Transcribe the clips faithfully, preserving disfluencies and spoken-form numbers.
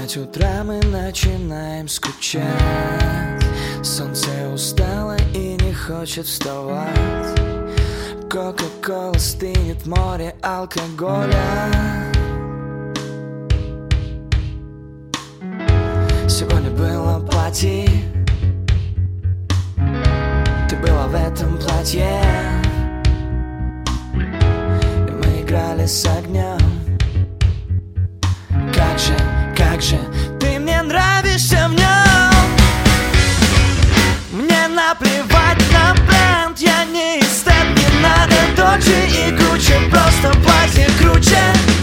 пять утра мы начинаем скучать. Солнце устало и не хочет вставать. Кока-кола стынет, море алкоголя. Сегодня было пати, ты была в этом платье, и мы играли с огнем. Как же, как же ты мне нравишься в нем. Мне наплевать на бренд, я не эстет, не надо Дольче и Гуччи, просто платье круче.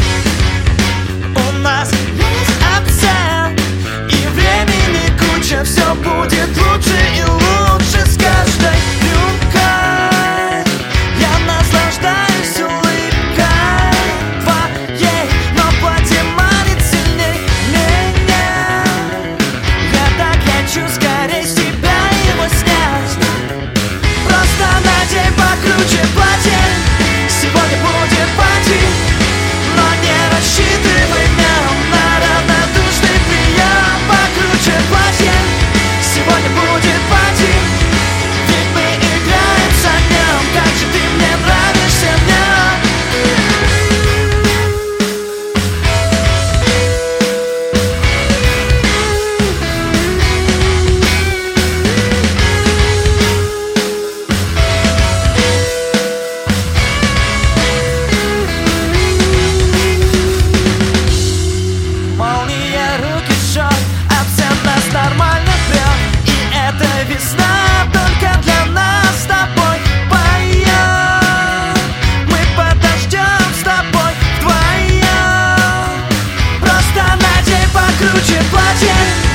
У нас есть акцент и времени куча, все будет лучше и лучше с каждой рюмкой. Я наслаждаюсь улыбкой твоей, но платье манит сильней меня. Я так хочу скорей с тебя его снять. Просто надень покруче платье, сегодня будет пати, но не рассчитывай днем на равнодушный прием. Покруче платье, сегодня будет пати, ведь мы играем с огнем. Как же ты мне нравишься в нем. Молния, руки, шок, абсент нас нормально прет. И эта весна только для нас с тобой поет. Мы подождем с тобой вдвоем. Просто надень покруче платье,